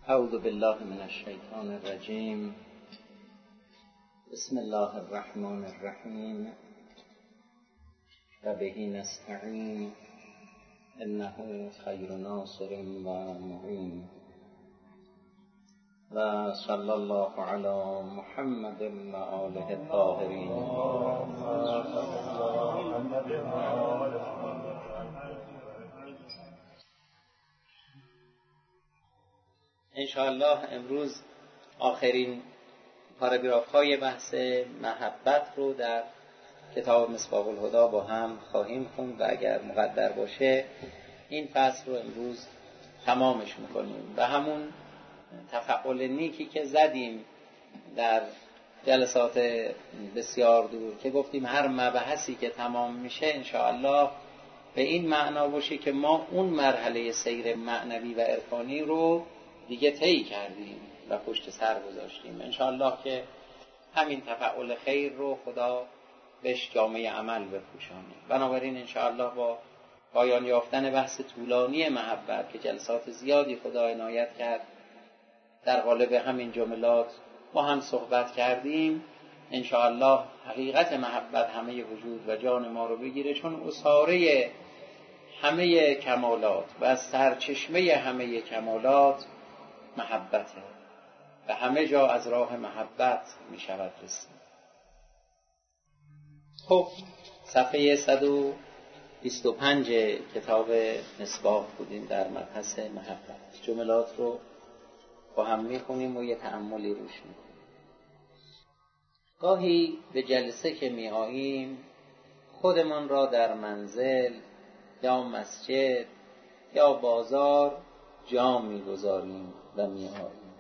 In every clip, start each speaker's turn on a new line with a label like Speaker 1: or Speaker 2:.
Speaker 1: اعوذ بالله من الشیطان الرجیم. بسم الله الرحمن الرحیم و به نستعین انه خیر ناصر و معین و صلی الله علی محمد و آله الطاهرین. انشاءالله امروز آخرین پاراگراف های بحث محبت رو در کتاب مصباح الهدی با هم خواهیم خوند و اگر مقدر باشه این فصل رو امروز تمامش میکنیم و همون تفعول نیکی که زدیم در جلسات بسیار دور که گفتیم هر مبحثی که تمام میشه انشاءالله به این معنا باشه که ما اون مرحله سیر معنوی و عرفانی رو دیگه طی کردیم و پشت سر گذاشتیم. انشاءالله که همین تفعول خیر رو خدا بهش جامعه عمل بپوشانه. بنابراین انشاءالله با پایان یافتن بحث طولانی محبت که جلسات زیادی خدا عنایت کرد در قالب همین جملات ما هم صحبت کردیم، انشاءالله حقیقت محبت همه وجود و جان ما رو بگیره، چون اساره همه کمالات و سرچشمه همه کمالات محبته و همه جا از راه محبت می شود رسید. خب صفحه 125 کتاب مصباح بودیم در مبحث محبت. جملات رو با هم می خونیم و یه تأملی روش می کنیم. گاهی به جلسه که می آییم خودمان را در منزل یا مسجد یا بازار جا می گذاریم و می آییم.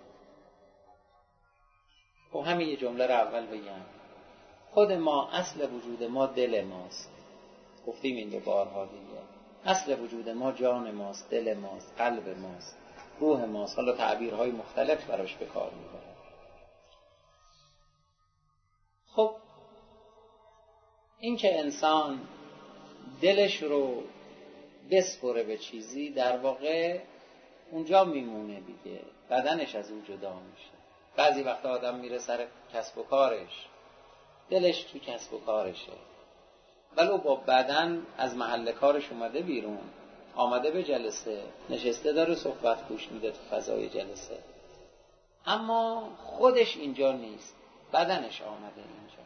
Speaker 1: خب همین یه جمله رو اول بگم. خود ما، اصل وجود ما دل ماست. گفتیم این 2 بارها دیگه. اصل وجود ما جان ماست، دل ماست، قلب ماست، روح ماست. حالا تعبیرهای مختلف براش به کار میبرن. خب این که انسان دلش رو بسپره به چیزی، در واقع اونجا میمونه دیگه، بدنش از اون جدا میشه. بعضی وقتا آدم میره سر کسب و کارش، دلش تو کسب و کارشه، ولو با بدن از محل کارش اومده بیرون، آمده به جلسه، نشسته داره صحبت گوش میده تو فضای جلسه، اما خودش اینجا نیست، بدنش آمده اینجا،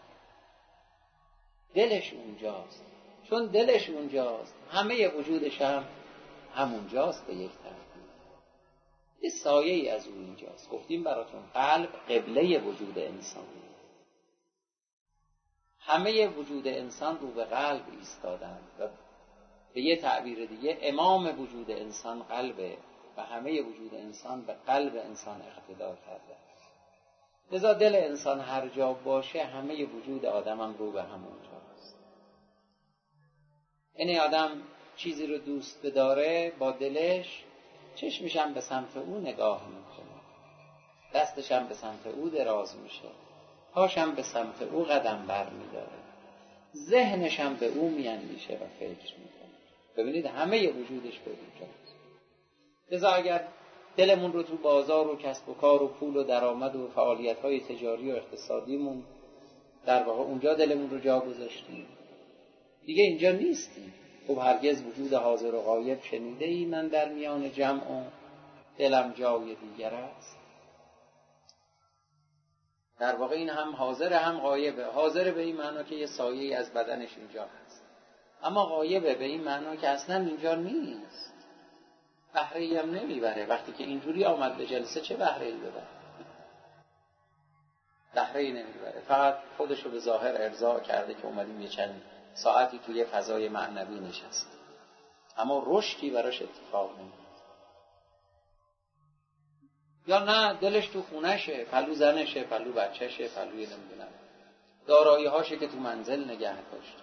Speaker 1: دلش اونجاست. چون دلش اونجاست همه وجودش هم همونجاست. به یک ترتیب یه سایه ای از اون اینجاست. گفتیم براتون قلب قبله وجود انسان، همه وجود انسان رو به قلب ایستادن و به یه تعبیر دیگه امام وجود انسان قلبه و همه وجود انسان به قلب انسان اقتدا کرده. لذا دل انسان هر جا باشه همه وجود آدم هم رو به همونجاست. یعنی آدم چیزی رو دوست بداره با دلش، چشمش هم به سمت او نگاه میکنه، دستش هم به سمت او دراز میشه، پاش هم به سمت او قدم بر میداره، ذهنش هم به او میاندیشه و فکر میکنه. ببینید همه وجودش به اونجاست. لذا اگر دلمون رو تو بازار و کسب و کار و پول و درآمد و فعالیت‌های تجاری و اقتصادیمون در واقع اونجا دلمون رو جا گذاشتیم، دیگه اینجا نیستیم. خب هرگز وجود حاضر و غایب شنیده ای من در میان جمع و دلم جای دیگر است؟ در واقع این هم حاضر هم غایبه. حاضر به این معنا که یه سایه‌ای از بدنش اینجا هست، اما غایبه به این معنا که اصلا اینجا نیست، بهره‌ای هم نمیبره. وقتی که اینجوری آمد به جلسه چه بهره‌ای ببره؟ بهره‌ای نمیبره، فقط خودشو به ظاهر ارضا کرده که اومدیم یه چند ساعتی توی فضای معنوی نشست، اما رشدی براش اتفاق نمیفته. یا نه دلش تو خونشه، پلو زنشه، پلو بچهشه، پلوی نمیدونم دارایی هاشه که تو منزل نگه داشت.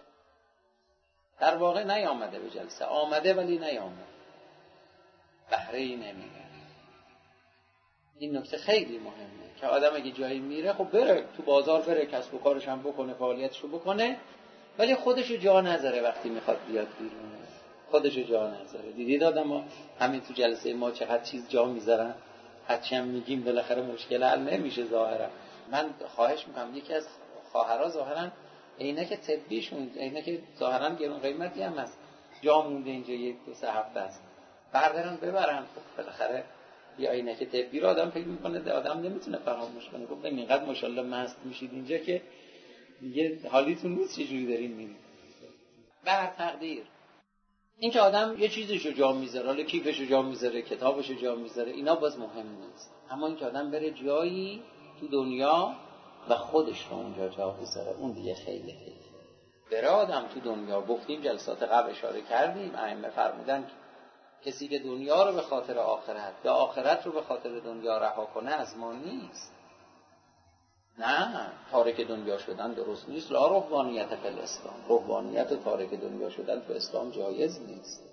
Speaker 1: در واقع نیامده به جلسه، آمده ولی نیامده، بهره‌ای نمیبره. این نکته خیلی مهمه که آدم اگه جایی میره خب بره تو بازار، بره کسب و کارش هم بکنه، فعالیتشو بکنه، ولی خودشو جا نذاره. وقتی میخواد بیاد بیرون خودشو جا نذاره. دیدید آدم ها همین تو جلسه ما چقدر چیز جا میذارن، هرچی هم میگیم بالاخره مشکل حل نمیشه ظاهرا. من خواهش میکنم یکی از خواهرها ظاهرا عینک طبیشون، عینک ظاهرا گرون قیمتی هم هست، جا مونده اینجا 1-2-3 هفته است، بردارن ببرن. خب بالاخره یه عینک طبی رو آدم فکر میکنه آدم نمیتونه فراموش کنه. گفتم اینقدر ماشاءالله مست میشید اینجا که دیگه حالیتون نیست چجوری دارین میرید. بر تقدیر این که آدم یه چیزشو جا میذاره، حالا کیفشو جا میذاره، کتابشو جا میذاره، اینا باز مهم نیست. اما این که آدم بره جایی تو دنیا و خودش رو اونجا جا بذاره، اون دیگه خیلی بره آدم تو دنیا. گفتیم جلسات قبل اشاره کردیم، ائمه فرمودن کسی که دنیا رو به خاطر آخرت یا آخرت رو به خاطر دنیا رها کنه از ما نیست. نه، تارک دنیا شدن درست نیست. لا رهبانیت فی الاسلام، رهبانیت و تارک دنیا شدن تو اسلام جایز نیست.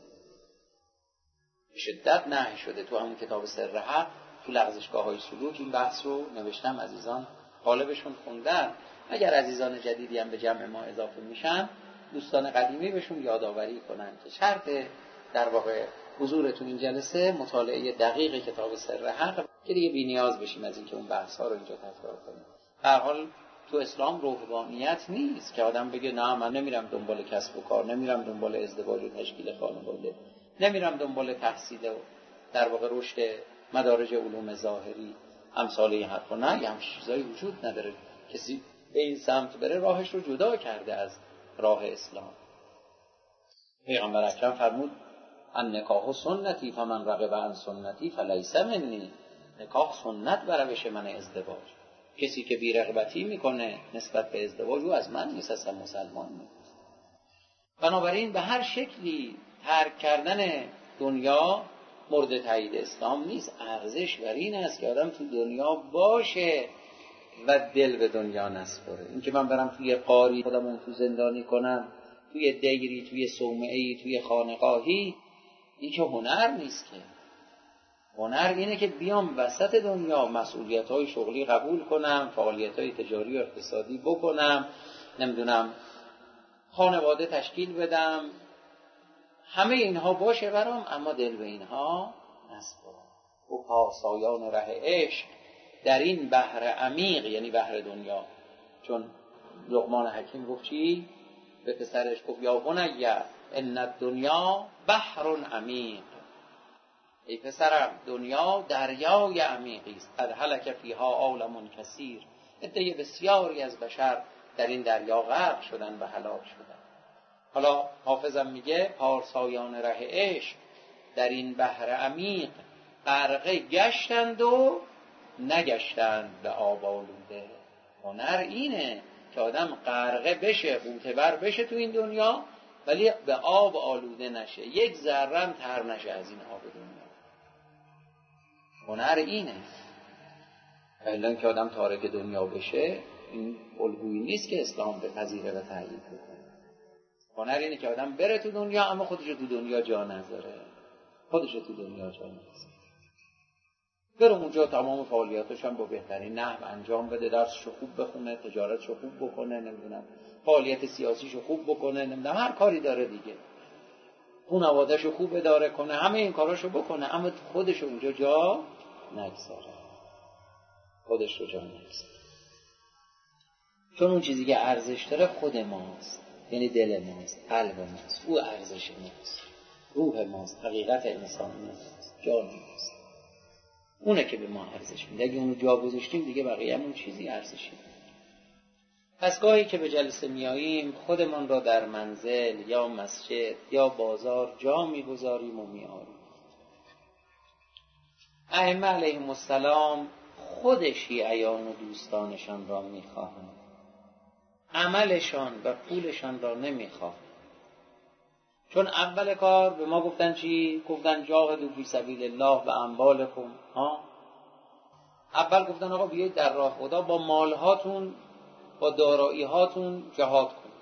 Speaker 1: شدت نهی شده. تو همون کتاب سر حق تو لغزشگاه‌های سلوک این بحث رو نوشتم، عزیزان غالبشون خوندن. اگر عزیزان جدیدی هم به جمع ما اضافه میشن، دوستان قدیمی بهشون یادآوری کنن که شرط در واقع حضور تو این جلسه مطالعه دقیق کتاب سر حق، که دیگه بی‌نیاز بشیم از اینکه اون بحث‌ها رو اینجا تکرار کنیم. در حال تو اسلام رهبانیت نیست که آدم بگه نه من نمیرم دنبال کسب و کار، نمیرم دنبال ازدواج و تشکیل خانواده، نمیرم دنبال تحصیل و در واقع رشد مدارج علوم ظاهری، امثال این حرفا. نه، یه همچین چیزایی وجود نداره. کسی به این سمت بره راهش رو جدا کرده از راه اسلام. پیغمبر اکرم فرمود النکاح سنتی فمن رغب عن سنتی فلیس منی. نکاح سنت و روش من ازدواج. کسی که بی‌رغبتی میکنه نسبت به ازدواج او از من نیست، اصلا مسلمان نیست. بنابراین به هر شکلی ترک کردن دنیا مورد تایید اسلام نیست. ارزش بر این است که آدم تو دنیا باشه و دل به دنیا نسپره. این که من برم توی قاری خودمون تو زندانی کنم، توی دیری، توی صومعه‌ای، توی خانقاهی، این که هنر نیست. که هنر اینه که بیام وسط دنیا مسئولیت‌های شغلی قبول کنم، فعالیت‌های تجاری و اقتصادی بکنم، نمیدونم خانواده تشکیل بدم، همه اینها باشه برام، اما دل به اینها نسپارم. و پاسایان ره عشق در این بحر عمیق، یعنی بحر دنیا. چون لقمان حکیم گفت چی؟ به پسرش گفت یا بنی ان الدنیا بحر عمیق. ای پسرم دنیا دریای عمیقی است. قد هلک فیها عالم کثیر. عده بسیاری از بشر در این دریا غرق شدن و هلاک شدن. حالا حافظم میگه پارسایان ره عشق در این بحر عمیق غرقه گشتند و نگشتند به آب آلوده. هنر اینه که آدم غرقه بشه، غوطه‌ور بشه تو این دنیا، ولی به آب آلوده نشه، یک ذره تر نشه از این آب دنیا. هنر اینه. الا که آدم تارک دنیا بشه، این الگویی نیست که اسلام بپذیره و تایید بکنه. هنر اینه که آدم بره تو دنیا اما خودشو تو دنیا جا نذاره. خودشو تو دنیا جا نذاره. بره اونجا تمام فعالیتاش هم با بهترین نحو انجام بده، درسشو خوب بخونه، تجارتشو خوب بکنه، نمیدونم فعالیت سیاسیشو خوب بکنه، نمیدونم هر کاری داره دیگه، خانواده‌شو خوب اداره کنه، همه این کاراشو بکنه، اما خودشو اونجا جا نگذاره. خودش رو جا نگذاره. چون اون چیزی که ارزش داره خود ماست، یعنی دل ماست، قلب ماست، او ارزش ماست، روح ماست، حقیقت انسان ماست، جان ماست. اونه که به ما ارزش میده. اگه اونو جا گذاشتیم دیگه بقیه همون چیزی ارزشی نداره. پس گاهی که به جلسه میاییم خودمان را در منزل یا مسجد یا بازار جا میگذاریم و میاریم. ائمه علیهم السلام خود شیعیان و دوستانشان را میخواهند، عملشان و پولشان را نمیخواهند. چون اول کار به ما گفتن چی؟ گفتن جاهدوا فی سبیل الله و اموالکم. اول گفتن آقا بیایید در راه خدا با مالهاتون، با دارایی هاتون جهاد کن.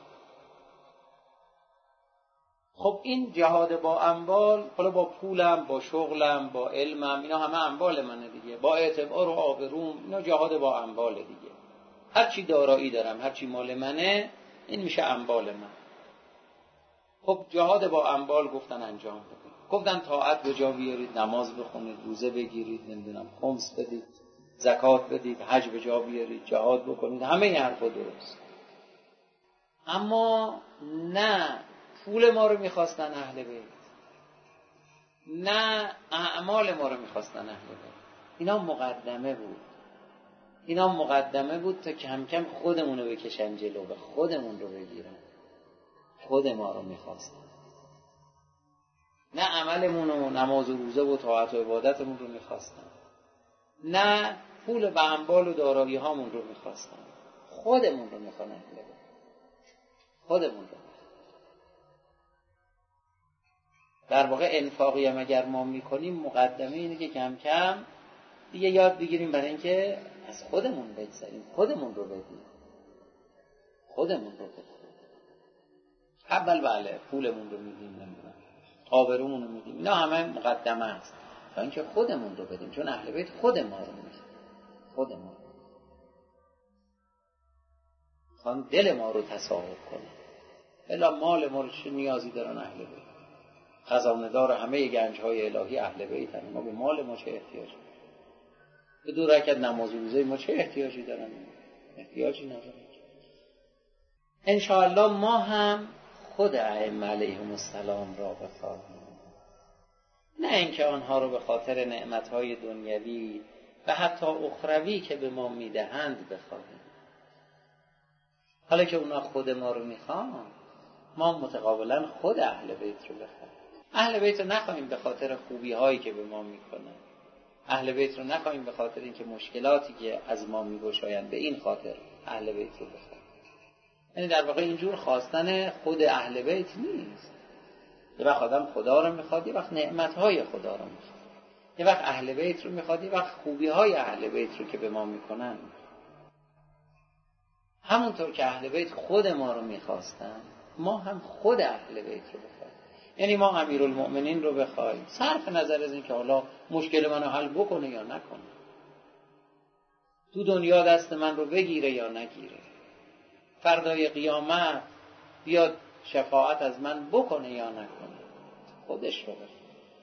Speaker 1: خب این جهاد با اموال، حالا با پولم، با شغلم، با علمم، اینا همه اموال منه دیگه، با اعتبار و آبروم، اینا جهاد با اموال دیگه. هر چی دارایی دارم، هر چی مال منه، این میشه اموال من. خب جهاد با اموال گفتن انجام بدیم. گفتن طاعت به جا بیارید، نماز بخونید، روزه بگیرید، نمیدونم خمس بدید، زکات بدید، حج به جا بیارید، جهاد بکنید، همه این حرفا درست. اما نه پول ما رو میخواستن اهل بیت، نه اعمال ما رو میخواستن اهل بیت. اینا مقدمه بود تا کم کم خودمون رو بکشن جلو و خودمون رو بگیرن. خود ما رو میخواستن، نه عملمون و نماز و روزه و طاعت و عبادتمون رو میخواستن، نه پول و اموال و دارایی هامون رو میخواستن. خودمون رو میخوان اهل بیت، خودمون رو. در واقع انفاقی هم اگر ما میکنیم مقدمه اینه که کم کم دیگه یاد بگیریم برای اینکه از خودمون بگذاریم، خودمون رو بدیم، خودمون رو بدیم. اول بله پولمون رو میدیم، نمیدونم آبرومون رو میدیم، اینا همه مقدمه است تا اینکه خودمون رو بدیم، چون اهل بیت خود ما رو میدیم، خودمون خوان دل ما رو تصاحب کنه. الا مال ما رو چه نیازی دارن اهل بیت؟ خزانه دار همه گنج‌های الهی اهل بیتن، ما به مال ما چه احتیاجی؟ به 2 رکعت نماز و روزه ما چه احتیاجی دارن؟ احتیاجی ندارن. ان شاء الله ما هم خود ائمه علیهم السلام را بخواهیم، نه اینکه آنها رو به خاطر نعمت‌های دنیوی و حتی اخروی که به ما میدهند بخواهیم. حالا که اونا خود ما رو میخوان، ما متقابلا خود اهل بیت رو بخواهیم. اهل بیت رو نخواهیم به خاطر خوبی هایی که به ما میکنن، اهل بیت رو نخواهیم به خاطر اینکه مشکلاتی که از ما میگشایند، به این خاطر اهل بیت رو بخواهیم. یعنی در واقع اینجور خواستن خود اهل بیت نیست. یه وقت آدم خدا رو میخواد، یه وقت نعمتهای خدا رو میخواد، یه وقت اهل بیت رو میخواد، یه وقت خوبی های اهل بیت رو که به ما میکنن. همونطور که اهل بیت خود ما رو میخواستن، ما هم خود اهل بیت رو بخوایم. یعنی ما امیرالمؤمنین رو بخوایم، صرف نظر از این که حالا مشکل منو حل بکنه یا نکنه، تو دنیا دست من رو بگیره یا نگیره، فردای قیامت بیاد شفاعت از من بکنه یا نکنه، خودش رو بخوایم.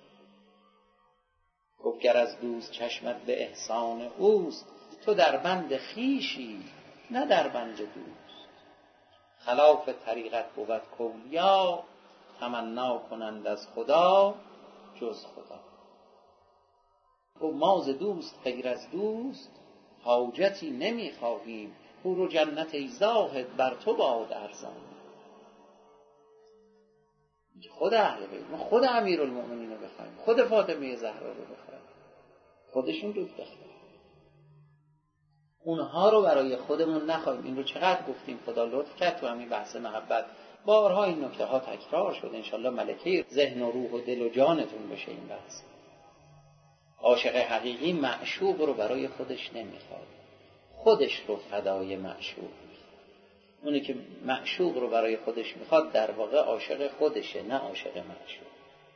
Speaker 1: گفت گر از دوست چشمت به احسان اوست، تو در بند خویشی نه در بند دوست. خلاف طریقت بود کولیا، تمنا کنند از خدا جز خدا. و ما ز دوست غیر از دوست حاجتی نمی خواهیم، حور و جنت ای زاهد بر تو باد ارزان. خود اهل بیت، ما خود امیرالمؤمنین رو بخوایم، خود فاطمه زهرا رو بخوایم، خودشون رو بخوایم، اونها رو برای خودمون نخواهیم. این رو چقدر گفتیم، خدا لطف کرد تو همین بحث محبت بارها این نکته ها تکرار شد. انشالله ملکه ذهن و روح و دل و جانتون بشه این بحث. عاشق حقیقی معشوق رو برای خودش نمیخواد، خودش رو فدای معشوق میخواد. اونی که معشوق رو برای خودش میخواد در واقع عاشق خودشه، نه عاشق معشوق.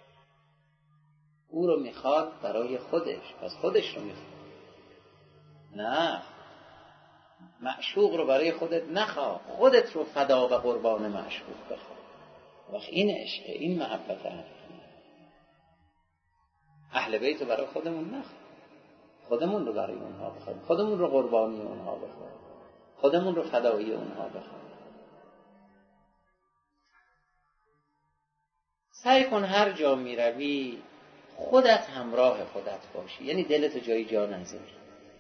Speaker 1: او رو میخواد برای خودش، پس خودش رو میخواد. نه، معشوق رو برای خودت نخواه، خودت رو فدا و قربان معشوق بخواه. وقت این عشقه، این محبت اهل بیت رو برای خودمون نخواه، خودمون رو برای اونها بخوایم، خودمون رو قربانی اونها بخوایم، خودمون رو فدایی اونها بخوایم. سعی کن هر جا می روی خودت همراه خودت باشی، یعنی دلت جایی جا نذاری،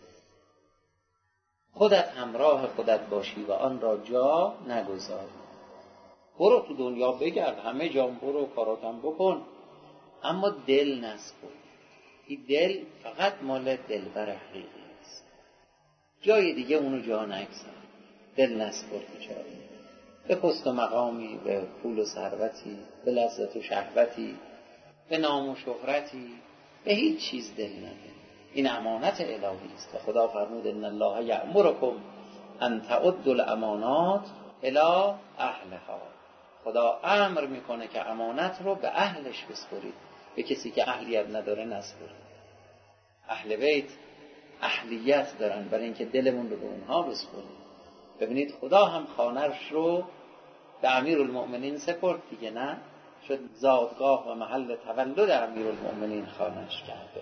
Speaker 1: خودت همراه خودت باشی و آن را جا نگذاری. برو تو دنیا بگرد، همه جا برو، کاراتم بکن، اما دل نسپر. این دل فقط مال دلبر حقیقی است، جای دیگه اونو جا نگذار. دل نسپر بیچاره، به پست و مقامی، به پول و ثروتی، به لذت و شهوتی، به نام و شهرتی، به هیچ چیز دل نده. این امانت الهی است و خدا فرمود ان الله یأمرکم ان تعدوا الامانات الی اهلها. خدا امر میکنه که امانت رو به اهلش بسپرید، به کسی که اهلیت نداره نسپرید. اهل بیت اهلیت دارن برای اینکه دلمون رو به اونها بسپرید. ببینید خدا هم خانه‌اش رو به امیرالمؤمنین سپرد دیگه، نه؟ شد زادگاه و محل تولد امیرالمؤمنین خانه‌اش کرده.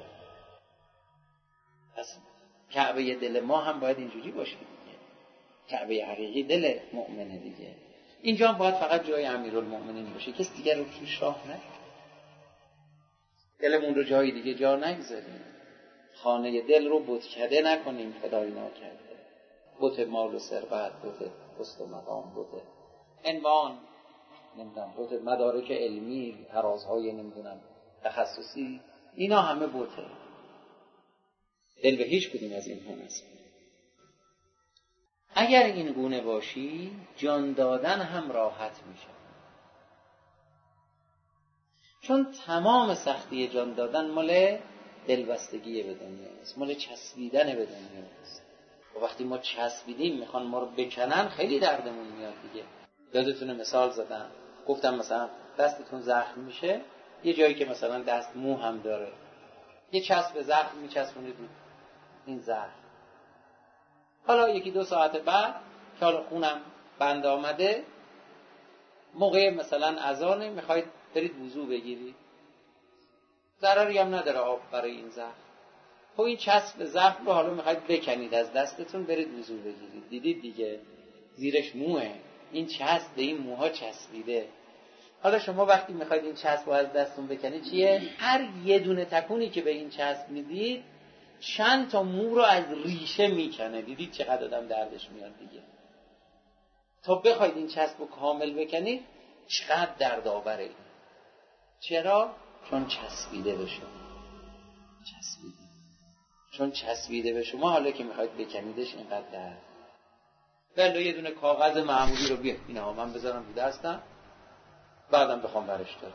Speaker 1: پس کعبه دل ما هم باید اینجوری باشه دیگه. کعبه حقیقی دل مؤمنه دیگه. اینجا هم باید فقط جای امیرالمؤمنین باشه، کسی دیگر رو توش راه نده. دلمون رو جای دیگه جا نگذاریم. خانه دل رو بتکده نکنیم خدای ناکرده. بت مال و ثروت، بت پست و مقام، بت عنوان، نمیدونم بت مدارک علمی، ترازهای نمیدونم تخصصی، اینا همه بته. دل به هیچ کدوم از اینها نست. اگر این گونه باشی جان دادن هم راحت میشه، چون تمام سختی جان دادن مال دلبستگی به دنیا است، مال چسبیدن به دنیا است. و وقتی ما چسبیدیم میخوان ما رو بکنن خیلی دردمون میاد دیگه. یادتونه مثال زدم، گفتم مثلا دستتون زخم میشه، یه جایی که مثلا دست مو هم داره، یه چسب زخم میچسبونید این زخم. حالا یکی دو ساعت بعد که حالا خونم بند آمده، موقع مثلا اذانه میخواید برید وضو بگیرید، ضرری هم نداره آب برای این زخم. خب این چسب زخم رو حالا میخواید بکنید از دستتون برید وضو بگیرید، دیدید دیگه زیرش موه، این چسب به این موها چسبیده. حالا شما وقتی میخواید این چسب رو از دستتون بکنید چیه؟ هر یه دونه تکونی که به این چسب میدید چند تا مو رو از ریشه میکنه. دیدید چقدر آدم دردش میاد دیگه. تا بخواید این چسب رو کامل بکنید چقدر دردآوره این. چرا؟ چون چسبیده به شما. چسبیده. چون چسبیده به شما، حالا که میخواید بکنیدش اینقدر درد. بله یه دونه کاغذ معمولی رو اینا من بذارم رو دستم، بعدم بخوام برش دارم،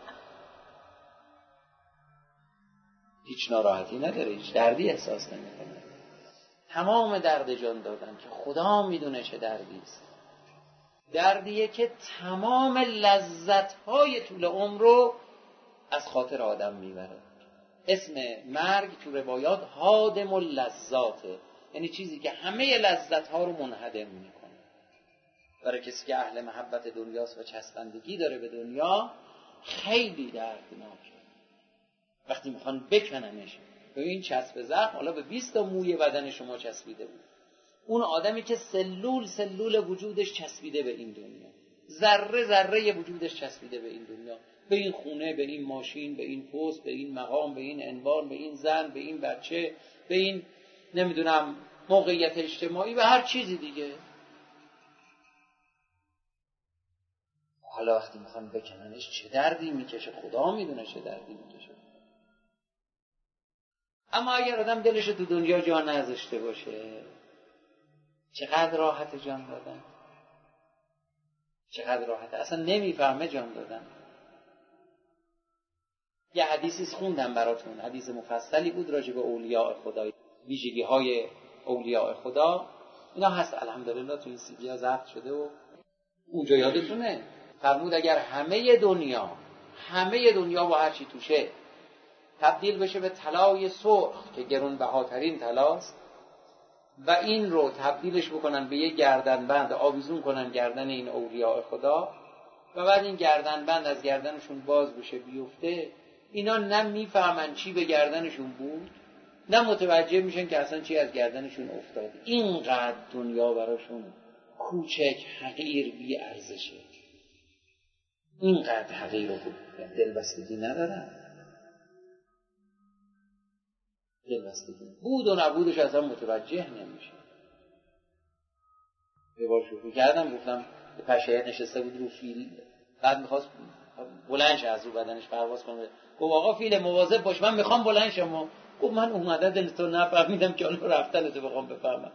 Speaker 1: هیچ ناراحتی نداره، هیچ دردی احساس نمیکنه. تمام درد جان دادن که خدا میدونه چه دردی است، دردیه که تمام لذت‌های طول عمر رو از خاطر آدم میبره. اسم مرگ تو روایات هادم اللذاته، یعنی چیزی که همه لذت‌ها رو منهدم میکنه. برای کسی که اهل محبت دنیاست و چسبندگی داره به دنیا خیلی دردناکه. وقتی میخوان بکننش، به این چسب زخم، حالا به 20 تا موی بدن شما چسبیده بود، اون آدمی که سلول وجودش چسبیده به این دنیا، ذره ذره وجودش چسبیده به این دنیا، به این خونه، به این ماشین، به این پست، به این مقام، به این عنوان، به این زن، به این بچه، به این نمیدونم موقعیت اجتماعی، به هر چیزی دیگه. حالا وقتی میخوان بکننش چه دردی میکشه، خدا میدونه چه دردی میکشه. اما اگر آدم دلش تو دنیا جا نذاشته باشه، چقدر راحت جان دادن، چقدر راحت، اصلا نمیفهمه جان دادن. یه حدیثی خوندم براتون، حدیث مفصلی بود راجع به اولیاء خدا، ویژگی های اولیاء خدا. اینا هست الحمدلله تو این سیدی ها ضبط شده و اونجا یادتونه فرمود اگر همه دنیا با هر چی توشه تبدیل بشه به طلای سرخ که گرانبهاترین طلاست و این رو تبدیلش بکنن به یک گردنبند، آویزون کنن گردن این اولیاء خدا و بعد این گردنبند از گردنشون باز بشه بیفته، اینا نه میفهمن چی به گردنشون بود، نه متوجه میشن که اصلا چی از گردنشون افتاد. اینقدر دنیا براشون کوچک، حقیر، بی ارزشه، اینقدر حقیر و دلبستگی ندارن. دلبستگی بود و نبودش اصلا متوجه نمیشه. یه بار شوخی کردم، گفتم پشه نشسته بود رو فیل، بعد میخواست بلند شه از رو بدنش پرواز کنه، گفت آقا فیل مواظب باش من میخوام بلند شم. گفت من اومده دلتو نفهمیدم که حالا رفتنتو بخوام بفهمم.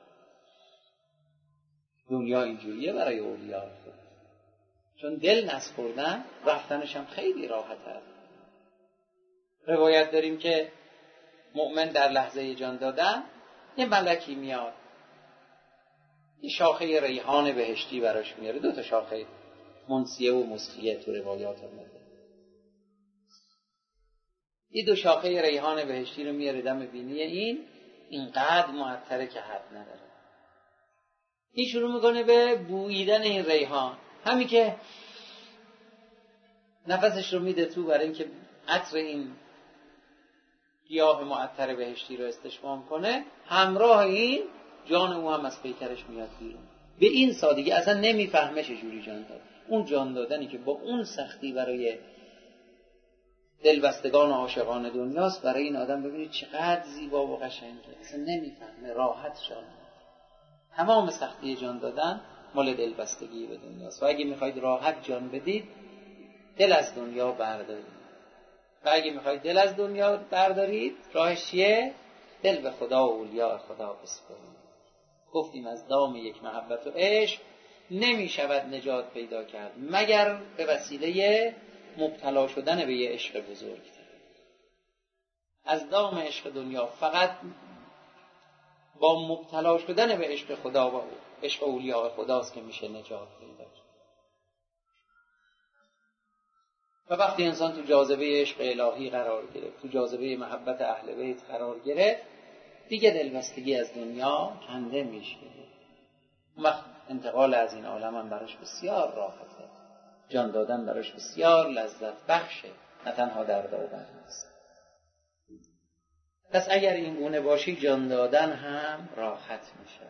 Speaker 1: دنیا اینجوریه برای اولیاء خدا، چون دل نسپردن رفتنش هم خیلی راحته. روایت داریم که مؤمن در لحظه جان دادن یه ملکی میاد، یه شاخه ریحان بهشتی براش میاره، 2 تا شاخه منسیه و مسخیه تو روایات اومده، یه 2 شاخه ریحان بهشتی رو میاره دم بینی اینقدر معطره که حد نداره. این شروع میکنه به بوییدن این ریحان، همین که نفسش رو میده تو برای اینکه عطر این گیاه معطر بهشتی رو استشمام کنه، همراه این جان او هم از پیکرش میاد بیرون. به این سادگی اصلا نمیفهمه چجوری جان داد. اون جان دادنی که با اون سختی برای دلبستگان و عاشقان دنیاست، برای این آدم ببینید چقدر زیبا و قشنگه، اصلا نمیفهمه، راحت جان. تمام سختی جان دادن مال دلبستگی به دنیاست. و اگه میخواید راحت جان بدید، دل از دنیا بردارید. و اگه میخواید دل از دنیا بردارید، راهش چیه؟ دل به خدا و اولیاء خدا بسپارید. گفتیم از دام یک محبت و عشق نمیشود نجات پیدا کرد مگر به وسیله مبتلا شدن به یه عشق بزرگ. از دام عشق دنیا فقط با مبتلا شدن به عشق خدا و عشق اولیاء خداست که میشه نجات پیدا کرد. و وقتی انسان تو جاذبه عشق الهی قرار گرفت، تو جاذبه محبت اهل بیت قرار گرفت، دیگه دلبستگی از دنیا کنده میشه. اون وقت انتقال از این عالم هم براش بسیار راحته، جان دادن براش بسیار لذت بخشه، نه تنها دردآور نیست. پس اگر این گونه باشی، جان دادن هم راحت میشه.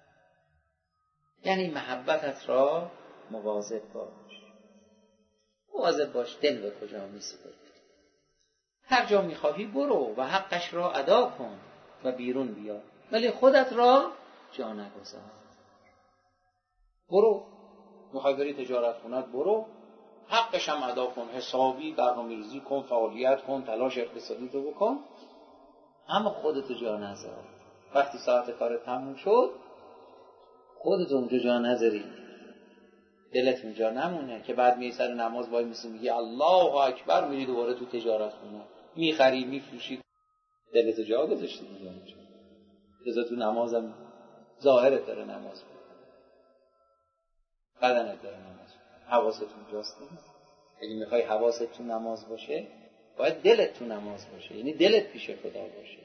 Speaker 1: یعنی محبتت را مواظب باش، دل به کجا میسپری. هر جا میخواهی برو و حقش را ادا کن و بیرون بیا، ولی خودت را جا نگذار. برو، میخوای بری تجارت خونت، برو، حقش هم ادا کن، حسابی برنامه‌ریزی کن، فعالیت کن، تلاش اقتصادی تو بکن، اما خودت جا نذار. وقتی ساعت کار تموم شد، خودت اونجا جا نذاری، دلت اونجا نمونه که بعد میای سر نماز وای میسی میگی الله اکبر، میری دوباره تو تجارت خونه، میخری میفروشی، دلت جا گذاشتی دیگه اونجا. لذا تو نمازم ظاهرت داره نماز بود، بدنت داره نماز بود، حواست اونجاست. اگه میخوای حواست تو نماز باشه، باید دلت تو نماز باشه، یعنی دلت پیش خدا باشه.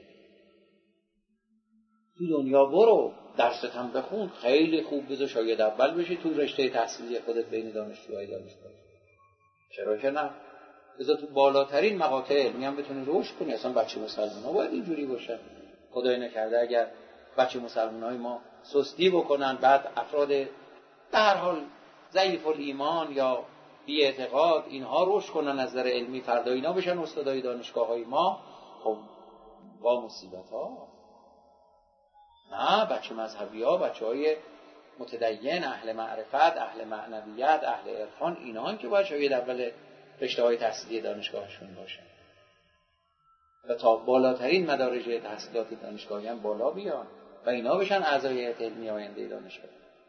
Speaker 1: تو دنیا برو، درست هم بخون، خیلی خوب بذار شاگرد اول بشی تو رشته تحصیلی خودت بین دانشجوهای دانشگاه. چرا که نه؟ بذار تو بالاترین مقاطع علمی هم بتونی رشد کنی. اصلا بچه مسلمان‌ها باید اینجوری باشن. خدای نکرده اگر بچه مسلمان‌های ما سستی بکنن، بعد افراد به هر حال ضعیف الایمان یا بی اعتقاد اینها رشد کنن از نظر علمی، فردا اینا بشن استادای دانشگاه‌های ما، خب با مصیبت‌ها. نه، بچه مذهبی ها، بچه های متدین، اهل معرفت، اهل معنویت، اهل عرفان، اینا هم که باید شاید اول رشته های تحصیلی دانشگاهشون باشن و تا بالاترین مدارج تحصیلات دانشگاهی هم بالا بیان و اینا بشن اعضای هیئت علمی آینده دانشگاه.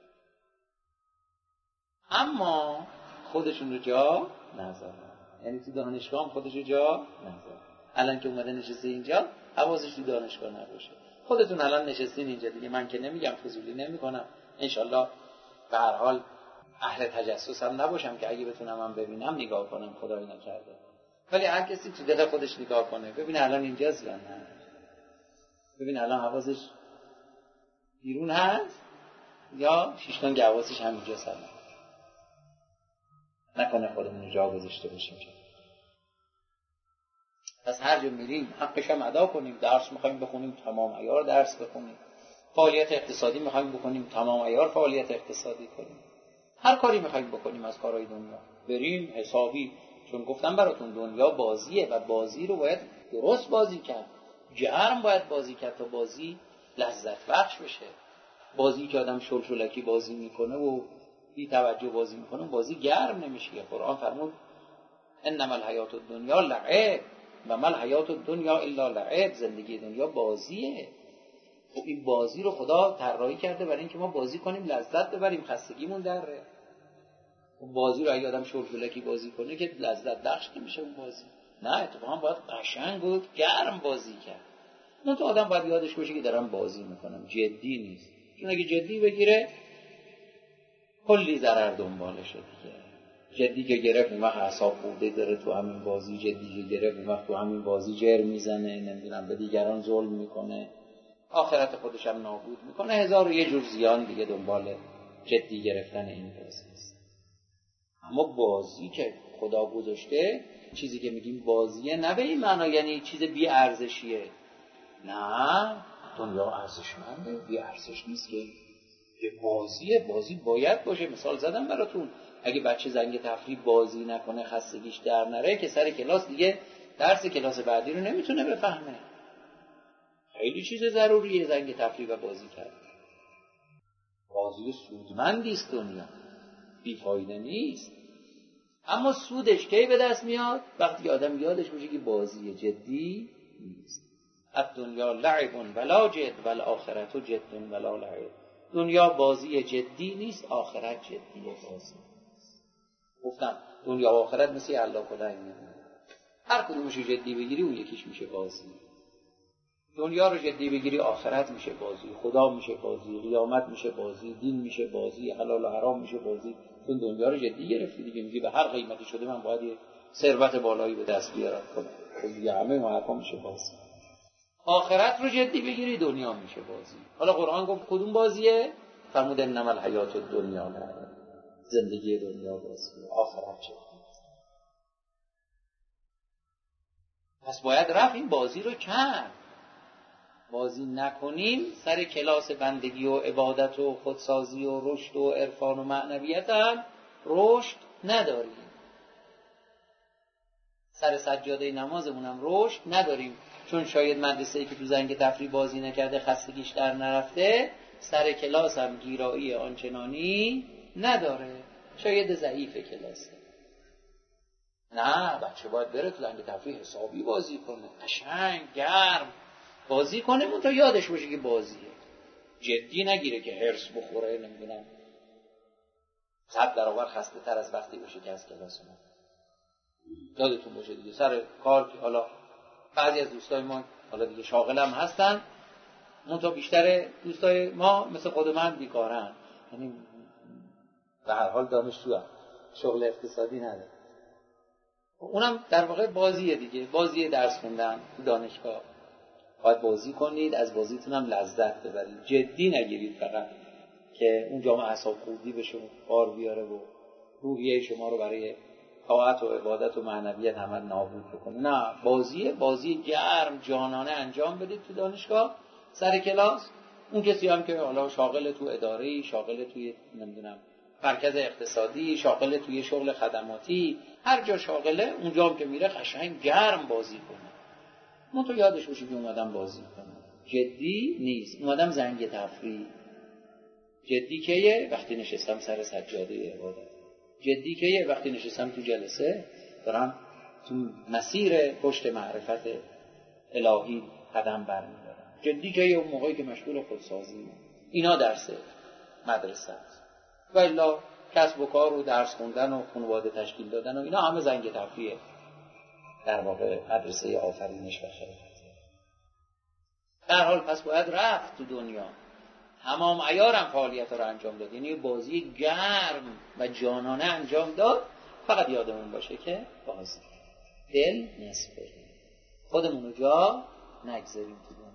Speaker 1: اما خودشون رو جا نذارن، یعنی تو دانشگاه هم خودش رو جا نذارن. الان که اومده نشسته اینجا، حواسش تو دانشگاه نباشه. خودتون الان نشستین اینجا دیگه، من که نمیگم، فضولی نمیکنم، انشالله به هر حال اهل تجسس هم نباشم که اگه بتونم من ببینم نگاه کنم، خدای نکرده، ولی هر کسی تو دل خودش نگاه کنه ببینه الان اینجاست یا نه، ببینه الان حواسش بیرون هست یا شیشتون حواسش همینجاست. نکنه خودمون جا گذاشته باشیم. پس هر جا میریم حقش هم ادا کنیم. درس میخوایم بخونیم تمام عیار درس بخونیم، فعالیت اقتصادی میخوایم بکنیم تمام عیار فعالیت اقتصادی کنیم، هر کاری میخوایم بکنیم از کارهای دنیا بریم حسابی. چون گفتم براتون دنیا بازیه و بازی رو باید درست بازی کرد، گرم باید بازی کرد تا بازی لذت بخش بشه. بازی که آدم شلشلکی بازی میکنه و بی توجه بازی میکنه بازی گرم نمیشه. قرآن فرمود انما الحیات الدنیا لعب و ما الحیات الدنیا الا لعب. زندگی دنیا بازیه. خب این بازی رو خدا طراحی کرده برای اینکه ما بازی کنیم لذت ببریم، خستگیمون دره. اون بازی رو اگه آدم شلشلکی بازی کنه که لذت بخش نمیشه اون بازی. نه، اتفاقا باید قشنگ بود گرم بازی کرد. اون تو آدم باید یادش باشه که دارم بازی میکنم، جدی نیست. چون اگه جدی بگیره کلی ضرر دنبالشه دیگه. جدی که گرفت اون وقت اعصاب خورده داره تو همین بازی، جدی که گرفت اون وقت تو همین بازی جر میزنه، نمیدونم به دیگران ظلم میکنه، آخرت خودش هم نابود میکنه، هزار و یه جور زیان دیگه دنبال جدی گرفتن این بازی است.
Speaker 2: اما بازی که خدا گذاشته، چیزی که میگیم بازیه، نه به این معنا یعنی چیز بی ارزشیه. نه، دنیا ارزشمنده، بی ارزش نیست که. بازیه، بازی باید باشه. مثال زدم براتون، اگه بچه زنگ تفریح بازی نکنه، خستگیش در نره، که سر کلاس دیگه درس کلاس بعدی رو نمیتونه بفهمه. خیلی چیز ضروریه زنگ تفریح و بازی کرد. بازی سودمندی است دنیا، بیفایده نیست. اما سودش کی به دست میاد؟ وقتی آدم یادش میشه که بازی جدی نیست. الدنیا لعب ولا جد والآخرة جد ولا لعب. دنیا بازی جدی نیست، آخرت جدیه بازی. گفتم دنیا و آخرت مثل الله کلاه میمونه. هر کدومش جدی بگیری اون یکیش میشه بازی. دنیا رو جدی بگیری آخرت میشه بازی، خدا میشه بازی، قیامت میشه بازی، دین میشه بازی، حلال و حرام میشه بازی. چون دنیا رو جدی گرفتی دیگه، میگی به هر قیمتی شده من باید یه ثروت بالایی به دست بیارم. خب دیگه همه محرفا میشه بازی. آخرت رو جدی بگیری دنیا میشه بازی. حالا قرآن گفت کدوم بازیه؟ فرمود انما الحیات الدنیا لعب. زندگی دنیا بازیه، آخرت جدی. پس باید رفت این بازی رو کرد. بازی نکنیم سر کلاس بندگی و عبادت و خودسازی و رشد و عرفان و معنویت هم رشد نداریم. سر سجاده نمازمون هم رشد نداریم. چون شاید مدرسه‌ای که تو زنگ تفریح بازی نکرده، خستگیش در نرفته، سر کلاس هم گیرایی آنچنانی نداره. شاید ضعیف کلاسه. نه، بچه باید بره تو زنگ تفریح حسابی بازی کنه، قشنگ گرم بازی کنه، اون تا یادش باشه که بازیه. جدی نگیره که هرس بخوره، نمیدونم 100 برابر خسته تر از وقتی باشه که از کلاس اومد. یادتون باشه دیگه سر کار که حالا بعضی از دوستای ما حالا دیگه شاغل هم هستن، اون تا بیشتر دوستای ما مثل خود من بیکارن، یعنی به هر حال دانشجو هم شغل اقتصادی نداره. اونم در واقع بازیه دیگه، بازیه درس خوندن تو دانشگاه. باید بازی کنید، از بازیتون هم لذت ببرید، جدی نگیرید فقط که اون جامعه اعصاب خوردی به شما بار بیاره و روحیه شما رو برای طاعت و عبادت و معنویت همه نابود بکنه. نه، بازی گرم جانانه انجام بدید تو دانشگاه سر کلاس. اون کسی هم که حالا شاغل تو اداری، شاغل توی نمیدونم مرکز اقتصادی، شاغل توی شغل خدماتی، هر جا شاغله، اونجا هم که میره قشنگ گرم بازی کنه. من تو یادش باشه که اومدم بازی کنم. جدی نیست، اومدم زنگ تفریح. جدی کیه؟ وقتی نشستم سر سجاده عبادت. جدی کیه؟ وقتی نشستم تو جلسه دارم تو مسیر پشت معرفت الهی قدم برمیدارم. جدی کیه؟ اون موقعی که مشغول خودسازی. اینا درس مدرسه است. و الا کسب و کار و درس خوندن و خانواده تشکیل دادن و اینا همه زنگ تفریحه. در واقع مدرسه آفرینش و خیرات. در حال پس باید رفت تو دنیا، تمام عیارم فعالیت رو انجام داد، یعنی بازی گرم و جانانه انجام داد. فقط یادمون باشه که بازی دل نسپریم، خودمون رو جا نگذاریم تو دنیا.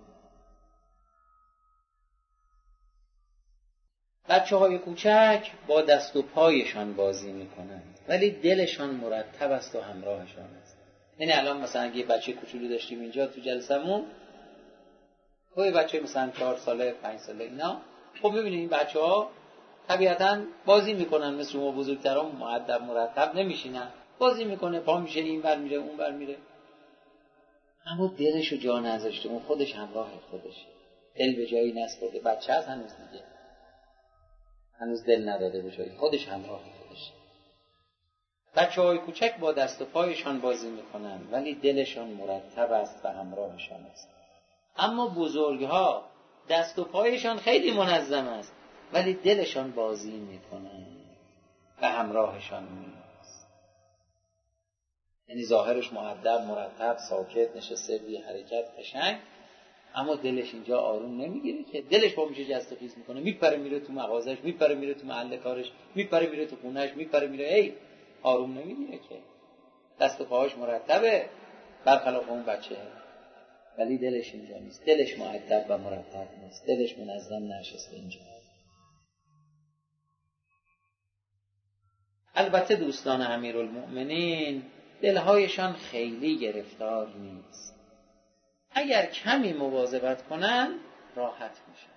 Speaker 2: بچه‌های کوچک با دست و پایشان بازی میکنند ولی دلشان مرتب است و همراهشان است. یعنی الان مثلا اگه یه بچه کوچولو داشتیم اینجا تو جلسمون، توی بچه مثلا 4 ساله 5 ساله اینا، خب ببینید این بچه‌ها طبیعتاً بازی میکنن، مثل ما بزرگتران مؤدب مرتب نمیشینن، بازی میکنه، پا میشه این ور میره اون ور میره، اما دلشو جا نذاشته، اون خودش همراه خودشه، دل به جایی نسپرده. بچه هست هنوز دیگه، هنوز دل نداده به جایی، خودش همراه خودشه. بچه‌های کوچک با دست و پایشان بازی میکنن ولی دلشان مرتب است و همراهشان است. اما بزرگها دست و پایشان خیلی منظم است ولی دلشان بازی میکنن و همراهشان نیست. یعنی ظاهرش مؤدب، مرتب، ساکت، نشسته بی حرکت، قشنگ، اما دلش اینجا آروم نمیگیره که. دلش با میشه جست و خیز میکنه، میپره میره تو مغازش، میپره میره تو محل کارش، میپره میره تو خونهش، میپره میره، آروم نمیگیره که. دست و پاهاش مرتبه برخلاف اون بچه، ولی دلش اینجا نیست، دلش مؤدب و مرتب نیست، دلش منظم نشسته اینجا. البته دوستان امیرالمؤمنین دلهایشان خیلی گرفتار نیست، اگر کمی مواظبت کنن راحت میشن.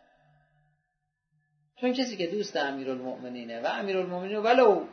Speaker 2: چون کسی که دوست امیرالمؤمنینه و امیرالمؤمنین ولو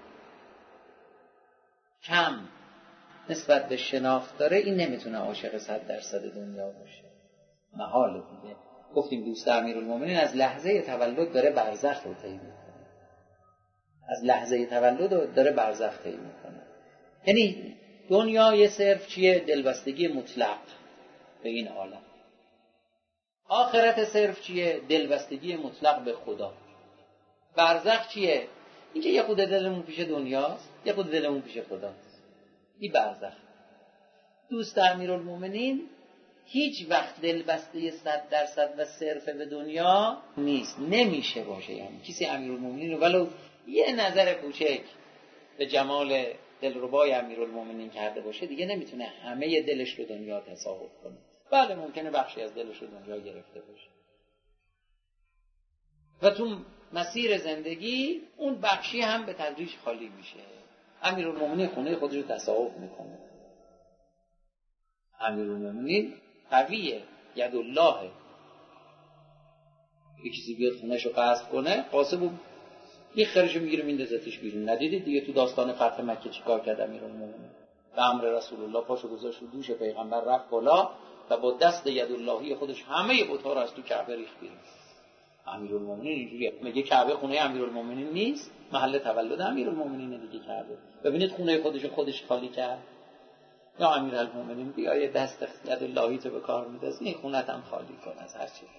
Speaker 2: کم نسبت به شناخت داره، این نمیتونه عاشق 100% دنیا باشه، محال دیگه. گفتیم دوست امیرالمؤمنین از لحظه تولد داره برزخ رو طی میکنه، از لحظه تولد داره برزخ طی میکنه. یعنی دنیای صرف چیه؟ دلبستگی مطلق به این عالم. آخرت صرف چیه؟ دلبستگی مطلق به خدا. برزخ چیه؟ این که یه خود دلمون پیش دنیاست، یه خود دلمون پیش خداست. این برزخ. دوست امیرالمؤمنین هیچ وقت دلبسته 100% و صرف به دنیا نیست، نمیشه باشه. یعنی کسی امیرالمؤمنین رو ولو یه نظر کوچک به جمال دلربای امیرالمؤمنین کرده باشه، دیگه نمیتونه همه دلش رو دنیا تصاحب کنه. بله ممکنه بخشی از دلش رو دنیا گرفته باشه و تو مسیر زندگی اون بخشی هم به تدریج خالی میشه. امیرالمؤمنین خونه خودش رو تصاحب میکنه. امیرالمؤمنین قویه، یدالله. یه کسی بیاد خونه‌شو غصب کنه، قاسب یه خرشو میگیره میندازتش بیرون. ندیدید دیگه تو داستان فتح مکه چیکار کرد امیرالمؤمنین؟ به امر رسول الله پاشو گذاشت رو دوش پیغمبر، رفت بالا و با دست یداللهی خودش همه بت‌ها رو از تو کعبه ریخت بیرون. امیرالمؤمنین اینجوریه. میگه کعبه خونه امیرالمؤمنین نیست؟ محل تولد امیرالمؤمنین دیگه کعبه. ببینید خونه خودش خالی کرد. یا امیرالمؤمنین بیا یه دست یداللهی تو به کار می‌ندازی، این خونت هم خالی کن از هر چی.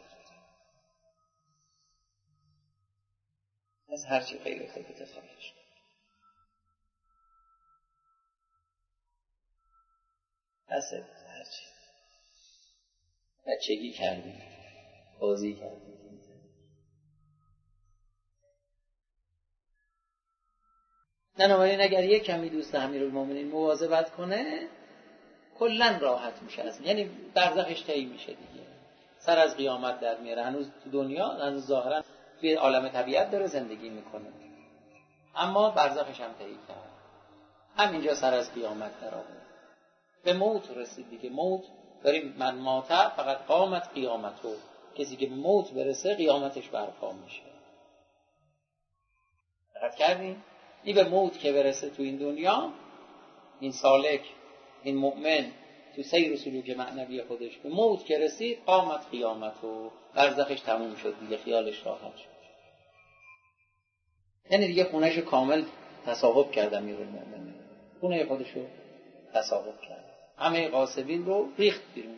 Speaker 2: از هر چی غیر خودت خارج. هر چی. بچگی کردیم، بازی کردیم. بنابراین اگر یک کمی دوست امیرالمؤمنین مواظبت کنه کلا راحت میشه اصلا. یعنی برزخش طی میشه دیگه. سر از قیامت در میاره. هنوز تو دنیا هنوز ظاهرا توی عالم طبیعت داره زندگی میکنه، اما برزخش هم طی کرد. همینجا سر از قیامت در آورد. به موت رسید دیگه. موت داریم من ماته فقط قامت قیامتو. کسی که به موت برسه قیامتش برپا میشه. دقت کردین؟ این به موت که برسه تو این دنیا، این سالک، این مؤمن تو سیر و سلوک معنوی خودش به موت که رسید، قامت قیامتو، برزخش تموم شد دیگه، خیالش راحت شد. یعنی دیگه خونه‌شو کامل تصاحب کرد امیرالمؤمنین. خونه خودشو تصاحب کرد. همه غاصبین رو ریخت بیرون.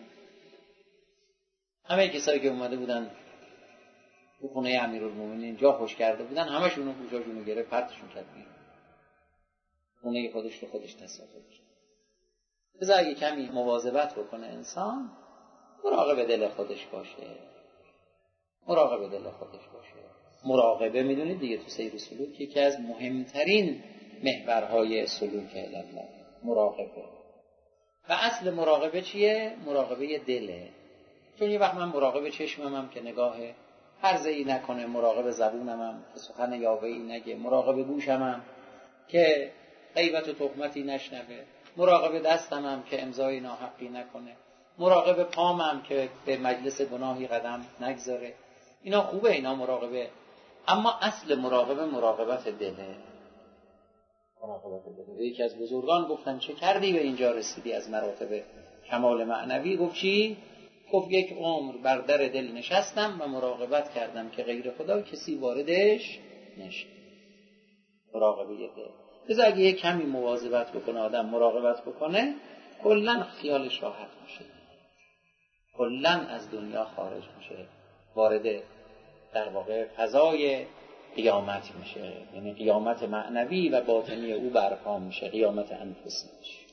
Speaker 2: همه کسایی که اومده بودن تو خونه امیرالمؤمنین جا خوش کرده بودن، همشون رو گوشاشون رو گرفت، پرتشون کرد بیرون. خونه خودش رو خودش تصاحب کرد. بذار اگه کمی مواظبت بکنه انسان، مراقب دل خودش باشه. مراقب دل خودش باشه. مراقبه میدونید دیگه تو سیر و سلوک یکی از مهمترین محورهای سلوک الله مراقبه. و اصل مراقبه چیه؟ مراقبه دله. چون یه وقت من مراقب چشمم هم که نگاه هرزه‌ای نکنه، مراقب زبونم هم که سخن یاوه‌ای نگه، مراقب گوشم هم که غیبت و تهمتی نشنوه، مراقب دستم هم که امضای ناحقی نکنه، مراقب پام هم که به مجلس گناهی قدم نگذاره. اینا خوبه، اینا مراقبه. اما اصل مراقبه مراقبت دله. مراقبت دله. یکی از بزرگان گفتن چه کردی به اینجا رسیدی از مراتب کمال معنوی؟ گفت چی؟ گفت یک عمر بر در دل نشستم و مراقبت کردم که غیر خدا کسی واردش نشه. مراقبه دل. بذار اگه یک کمی مواظبت بکنه آدم، مراقبت بکنه، کلن خیالش راحت میشه، کلن از دنیا خارج میشه، وارد در واقع فضای قیامت میشه. یعنی قیامت معنوی و باطنی او برپا میشه، قیامت انفسی میشه.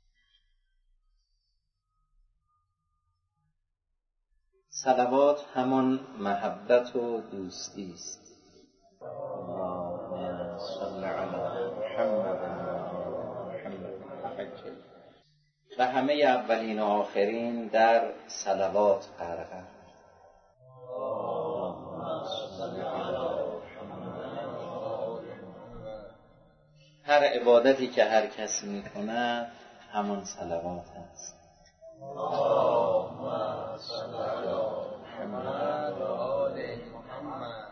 Speaker 1: صلوات همان محبت و دوستی است. اللهم صل علی محمد و همه اولین و آخرین در صلوات غرقند. هر عبادتی که هر کس میکند همان صلوات است.
Speaker 3: اللهم صل علی محمد و آل محمد.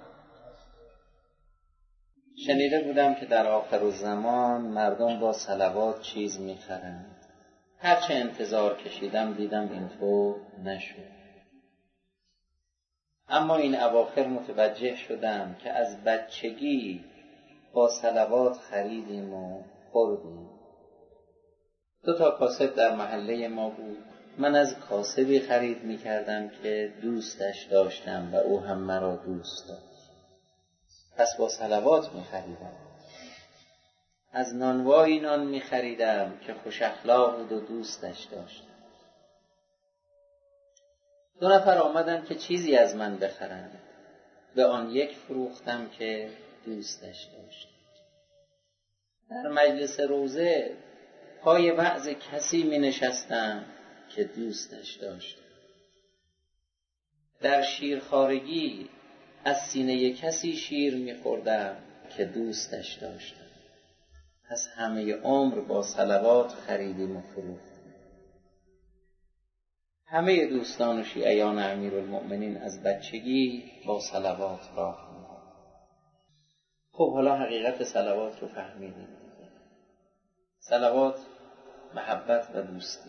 Speaker 1: شنیده بودم که در آخر الزمان مردم با صلوات چیز میخرند. هرچه انتظار کشیدم دیدم اینطور نشد. اما این اواخر متوجه شدم که از بچگی با صلوات خریدیم و خوردیم. 2 کاسب در محله ما بود. من از کاسبی خرید میکردم که دوستش داشتم و او هم مرا دوست داشت. پس با صلوات میخریدم. از نانوایی نان میخریدم که خوش اخلاق بود و دوستش داشتم. 2 نفر آمدن که چیزی از من بخرند. به آن یک فروختم که دوستش داشتم. در مجلس روضه پای وعظ کسی می نشستم که دوستش داشتم. در شیرخوارگی از سینه کسی شیر می خوردم که دوستش داشتم. پس همه عمر با صلوات خریدیم و فروختیم. همه دوستان و شیعیان امیرالمؤمنین از بچگی با صلوات راه می‌رفتند. خب حالا حقیقت صلوات رو فهمیدیم. صلوات محبت و دوستی،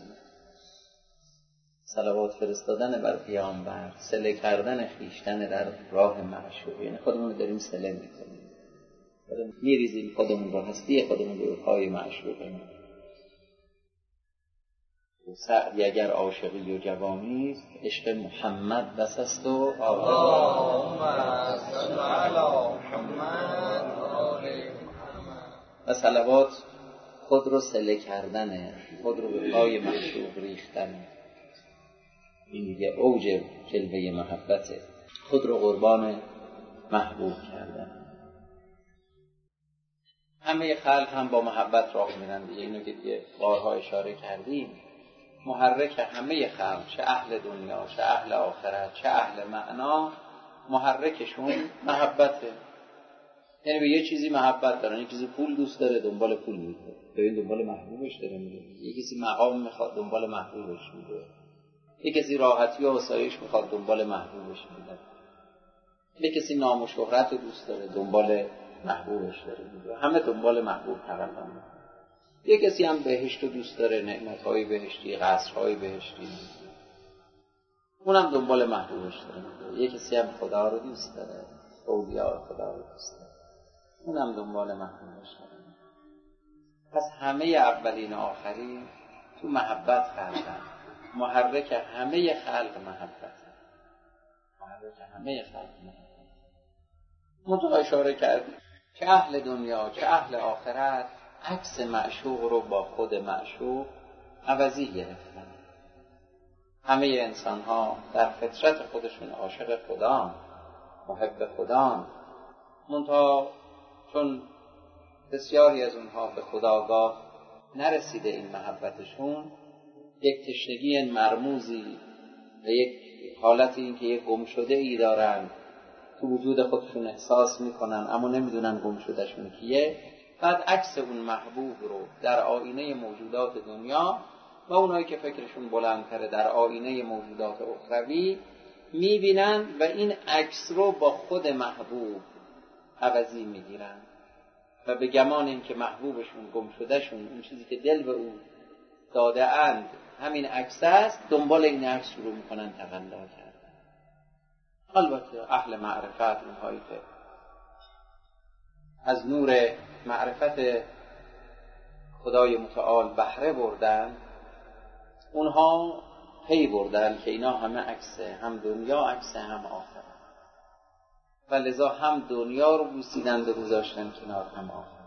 Speaker 1: صلوات فرستادن بر پیامبر، صله کردن خویشتن در راه معشوق. یعنی خودمون رو داریم صله می‌کنیم، داریم می‌ریزیم خودمون رو، هستی خودمون رو پای معشوق می‌کنیم. سعدی اگر عاشقی و جوانی است، عشق محمد بس است و
Speaker 3: اللهم صل علی محمد و آل محمد.
Speaker 1: و صلوات خود رو صله کردنه، خود رو به پای معشوق ریختنه. این دیگه اوج جلوه محبته، خود رو قربان محبوب کردن. همه خلق هم با محبت راه میرن دیگه. اینو که دیگه بارها اشاره کردیم. محرک همه خلق، چه اهل دنیا، چه اهل آخرت، چه اهل معنا، محرکشون محبته. یعنی به یه چیزی محبت دارن. یه چیزی پول دوست داره، دنبال پول میره. ببین دنبال محبوبش داره میره. یه کسی مقام میخواد، دنبال محبوبش میره. یه کسی راحتی و آسایش میخواد، دنبال محبوبش میره. یه کسی نام و شهرت رو دوست داره، دنبال محبوبش داره میره. همه دنبال محبوب تقریبا. یه کسی هم بهشت رو دوست داره، نعمت‌های بهشتی، قصرهای بهشتی، اونم دنبال محبوبش داره. یه کسی هم خدا رو دوست داره، اولیاء خدا رو دوست داره، اونم دنبال محبوبش داره. پس همه اولین و آخرین تو محبت خلقن. محرک همه خلق محبت، محرک همه خلق محبت. منطقه اشاره کردیم که اهل دنیا چه اهل آخرت عکس معشوق رو با خود معشوق عوضی گرفتن. همه انسان ها در فطرت خودشون عاشق خدا، محب خدا، منتها چون بسیاری از اونها به خداگاه نرسیده این محبتشون، یک تشنگی مرموزی و یک حالتی این که یک گم شده ای دارن، تو وجود خودشون احساس میکنن اما نمیدونن گم شدهشون کیه. بعد عکس اون محبوب رو در آینه موجودات دنیا و اونایی که فکرشون بلندتره در آینه موجودات اخروی میبینن و این عکس رو با خود محبوب عوضی میگیرن و به گمان این که محبوبشون گم شدهشون، اون چیزی که دل به اون داده اند همین عکس است، دنبال این عکس شروع میکنن تقلا کردن. البته اهل معرفت، اونهایی که از نور معرفت خدای متعال بهره بردن، اونها پی بردن که اینا همه عکسه، هم دنیا عکسه هم آخرت، و لذا هم دنیا رو بوسیدند و گذاشتن کنار، هم آخرت.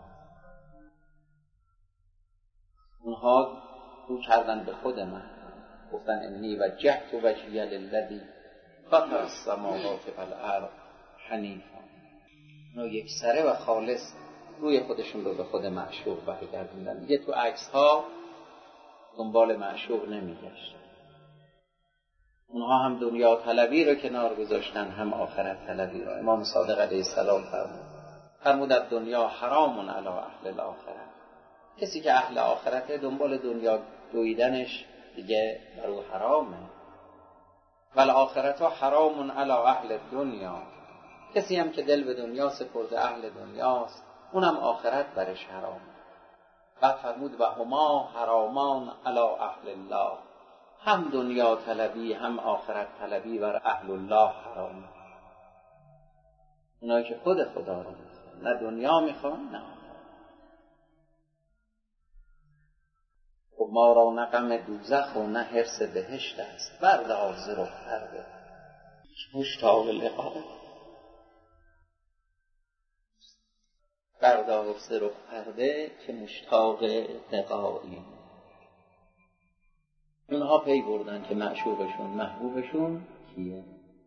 Speaker 1: اونها رو کردن به خود من، گفتن انی وجهت وجهی للذی فطر السماوات والارض حنیفا. اونا یک سره و خالص روی خودشون رو به خود معشوق برگردوندن. دیگه تو عکس ها دنبال معشوق نمیگشتن. اونها هم دنیا طلبی رو کنار گذاشتن، هم آخرت طلبی رو. امام صادق علیه السلام فرمود الدنیا حرام علی اهل الاخره.
Speaker 2: کسی که اهل آخرت دنبال دنیا دویدنش دیگه برو حرامه. والآخرت حرام علی اهل دنیا، کسی هم که دل به دنیا سپرده اهل دنیاست اونم آخرت برش حرامه. بعد فرمود و هما حرامان علی اهل الله، هم دنیا طلبی هم آخرت طلبی بر اهل الله حرامه. اونایی که خود خدا رو میخوان، نه دنیا میخوان نه آخرت. خب ما را نه غم دوزخ و نه حرص بهشت است، بردار ز رخ پرده مشتاق لقای. بردار ز رخ پرده که مشتاق لقایی. اونها پی بردن که معشوقشون محبوبشون کیه.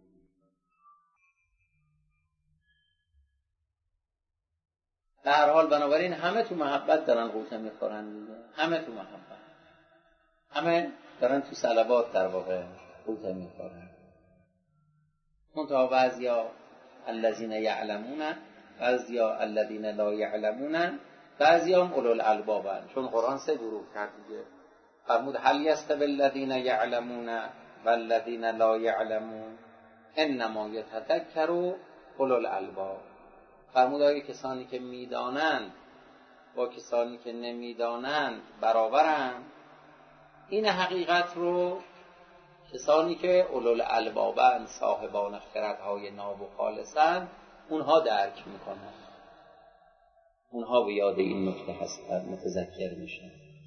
Speaker 2: در هر حال بنابراین همه تو محبت دارن غوطه میخورن، همه تو محبت، همه دارن تو صلوات در واقع غوطه میخورن. منتها بعضیا الذین یعلمون، بعضیا الذین لا یعلمون، بعضیا هم اولوالالبابن. چون قرآن 3 گروه کرد دیگه، فرمود هل یستوی الذین یعلمون والذین لا یعلمون انما یتذکر اولوالالباب. فرمود آیا کسانی که میدانند با کسانی که نمیدانند برابرند؟ این حقیقت رو کسانی که اولوالالبابند، صاحبان خردهای ناب و خالصند، اونها درک میکنن، اونها به یاد این نکته هستند، متذکر میشن.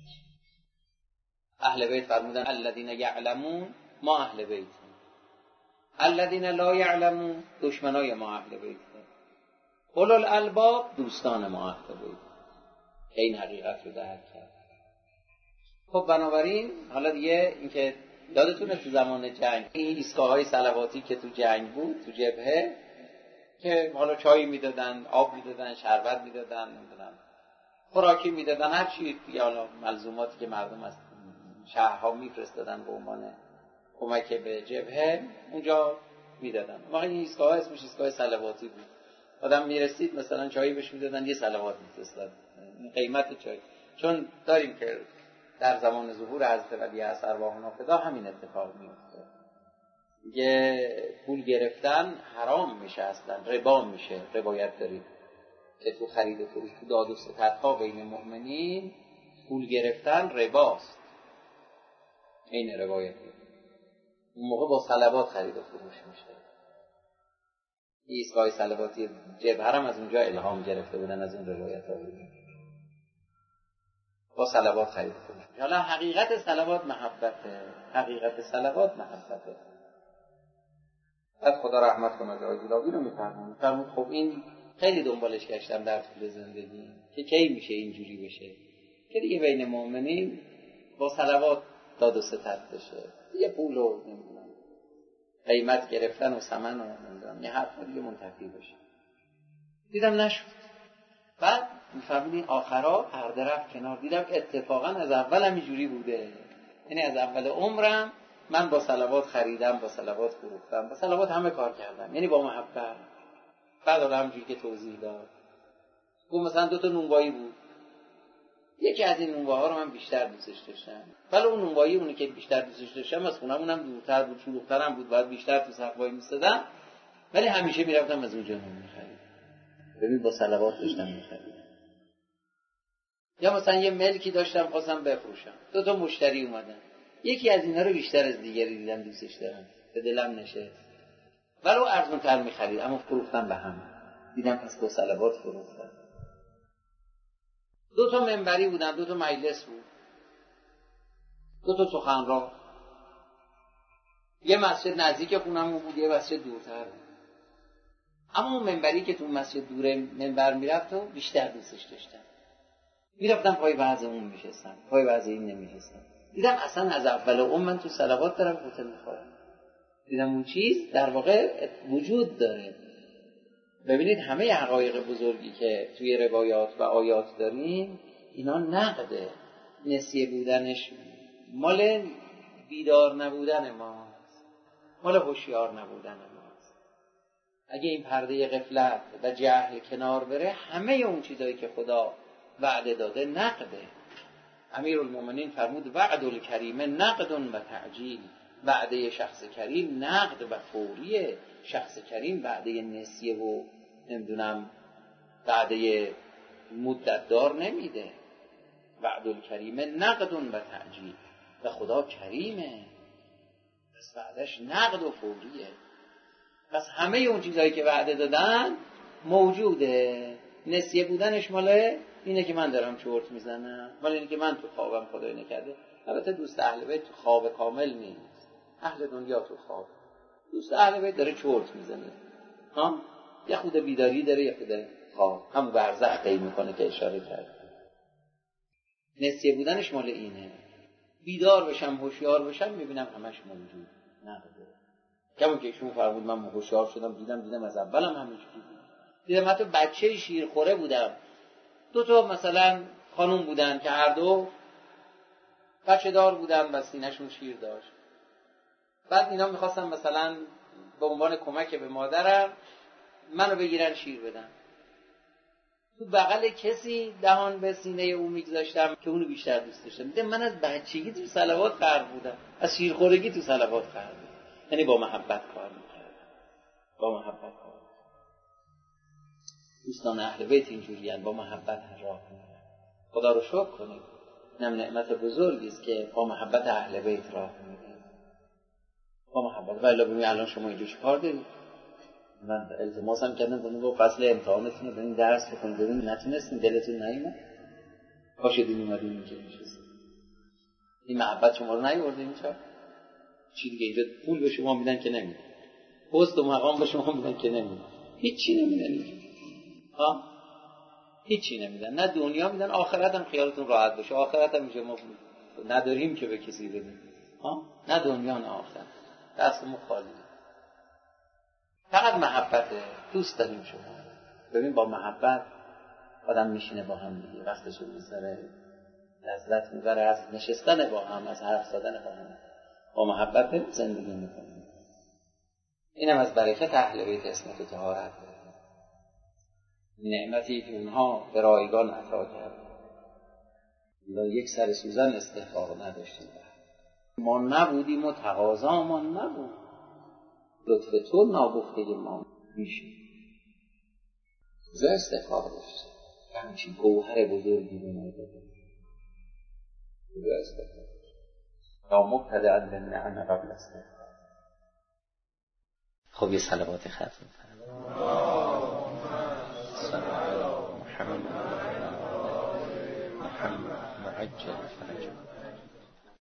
Speaker 2: اهل بیت فرمودن الذین یعلمون، ما اهل بیتیم. الذین لا یعلمون، دشمنای ما اهل بیت. اولوالالباب دوستان ما اهل بیت. این حقیقت رو درک کرد. خب بنابراین حالا دیگه اینکه یادتونه تو زمان جنگ این ایستگاه‌های صلواتی که تو جنگ بود، تو جبهه، که حالا چای میدادن، آب میدادن، شربت میدادن، نمیدونم خوراکی میدادن، هر چی دیگه، حالا ملزوماتی که مردم از شهرها میفرستادن به عنوان کمک به جبهه اونجا میدادن. واقعا این ایستگاه اسمش ایستگاه صلواتی بود. آدم میرسید مثلا چایی بهش میدادن، یه صلوات میفرستاد. قیمت چای، چون داریم که در زمان ظهور حضرت ولی عصر ارواحنا فدا همین اتفاق میفته. یه پول گرفتن حرام میشه، اصلا ربا میشه. روایت دارید که تو خرید و فروش، تو داد و ستدها بین مؤمنین پول گرفتن رباست. این روایت اون موقع با صلوات خرید و فروش میشه. ایستگاه صلواتی جبهه هم از اونجا الهام گرفته بودن، از اون روایت ها بودن، با صلوات خرید و فروش. حالا حقیقت صلوات محبته، حقیقت صلوات محبته. بعد خدا رحمت کنه جای جلابی رو میفرمون. خب این خیلی دنبالش گشتم در طول زندگی که کی میشه اینجوری بشه که دیگه بین مؤمنین با صلوات داد و ستد بشه، یه پول و نمیدونم قیمت گرفتن و ثمن و نمیدونم یه حرف دیگه منتفی بشه. دیدم نشد. بعد میفهمیدین آخرا پرده رفت کنار. دیدم اتفاقا از اول همینجوری بوده. یعنی از اول عمرم من با صلوات خریدم، با صلوات فروختم، با صلوات همه کار کردم، یعنی با محبت. بعد حالا همینجوری که توضیح داد، گفت مثلا 2 تا نونوایی بود، یکی از این نونواها رو من بیشتر دوستش داشتم، ولی اون نونوایی اونی که بیشتر دوستش داشتم از خونمونم دورتر بود، شلوغ‌ترم بود، باید بیشتر تو صف وای می‌ایستادم، ولی همیشه میرفتم از اونجا نون می‌خریدم. ببین با صلوات داشتم می‌خریدم. یا مثلا یه ملکی داشتم خواستم بفروشم، 2 تا مشتری اومدن، یکی از اینا رو بیشتر از دیگری دیدم دوستش دارم، به دلم نشست، ولو ارزان‌تر می‌خرید اما فروختم به هم. دیدم پس با صلوات فروختم. 2 تا منبری بودن، 2 تا مجلس بود، 2 تا سخنران. یه مسجد نزدیک خونمون بود، یه مسجد دورتر بود. اما اون منبری که تو مسجد دوره منبر میرفت و بیشتر دوستش داشتم. میرفتم پای وعظ اون میشستم، پای وعظ این نمیشستم. دیدم اصلا از اول من تو صلوات دارم غوطه میخورم. دیدم اون چیز در واقع وجود داره. ببینید همه حقایق بزرگی که توی روایات و آیات داریم اینا نقده. نسیه بودنش مال بیدار نبودن ماست، مال هوشیار نبودن ماست. اگه این پرده غفلت و جهل کنار بره، همه اون چیزایی که خدا وعده داده نقده. امیرالمومنین فرمود وعد الکریم نقد و تعجیل. وعده شخص کریم نقد و فوریه. شخص کریم وعده نسیه و نمیدونم وعده مدت دار نمیده. وعد الکریم نقد و تعجیل. و خدا کریمه، پس وعدش نقد و فوریه. پس همه اون چیزهایی که وعده دادن موجوده. نسیه بودنش ماله اینه که من دارم چرت میزنم، مال اینه که من تو خوابم خدای نکرده. البته دوست اهل بیت تو خواب کامل نیست، اهل دنیا تو خواب. دوست اهل بیت داره چرت میزنه، یه خود بیداری داره، یه خود خواب، هم برزخ طی میکنه که اشاره کرد. نسیه بودنش مال اینه. بیدار بشم هوشیار بشم میبینم همش موجود نقده. کمون که ایشون فرمود من هوشیار شدم دیدم از اولم همه چیزی بود. دیدم حتی بچه شیرخوره بودم. 2 مثلا خانوم بودن که هر دو بچه دار بودن و سینه‌شون شیر داشت. بعد اینا میخواستم مثلا به عنوان کمک به مادرم منو بگیرن شیر بدن. تو بغل کسی دهان به سینه او میگذاشتم که اونو بیشتر دوست داشتم. دیدم من از بچگی تو صلوات غرق بودم، از شیرخورگی تو صلوات غرق بودم. یعنی با محبت کار میکردم، با محبت کار میکردم. دوستان اهل بیت اینجوریان، با محبت راه میرن. خدا رو شکر کنید، اینم نعمت بزرگی است که با محبت اهل بیت راه میرن. با محبت. ولی ببین الان شما اینجا چیکار دارید؟ من التماسم کردم گفتم با فصل امتحانتون رو برین درس بکنید، ببین نتونستین، دلتون نیومد، پاشدین اومدین اینجا نشستین. این محبت شما رو نیورده اینجا؟ چی دیگه اینجا پول به شما میدن که نمیدن، پست و مقام به شما میدن که نمیدن، هیچی نمیدن اینجا. هیچی نمیدن، نه دنیا میدن، آخرت هم خیالتون راحت باشه. آخرت هم اینجا ما نداریم که به کسی بدیم، نه دنیا نه آخرت، دستمون خالی. فقط محبته، دوست داریم شما. ببین با محبت آدم میشینه با هم دیگه، وقتشو میذاره، لذت میبره از نشستن با هم، از حرف زدن با هم. با محبت زندگی میکنه. اینم از برکت اهل بیت اسمت و طهارت، نعمتی که اونها به رایگان عطا کرد. یک سر سوزن استحقاق نداشتیم، ما نبودیم و تقاضامان نبود، لطف تو ناگفته ما میشه. کجا استحقاق داشتیم؟ همچین گوهر بزرگی به ما داده. کجا استحقاق داشتیم؟ یا مبتدعا للنعم قبل استحقاق.
Speaker 1: خب یه صلوات ختم محمد عجل فرجه.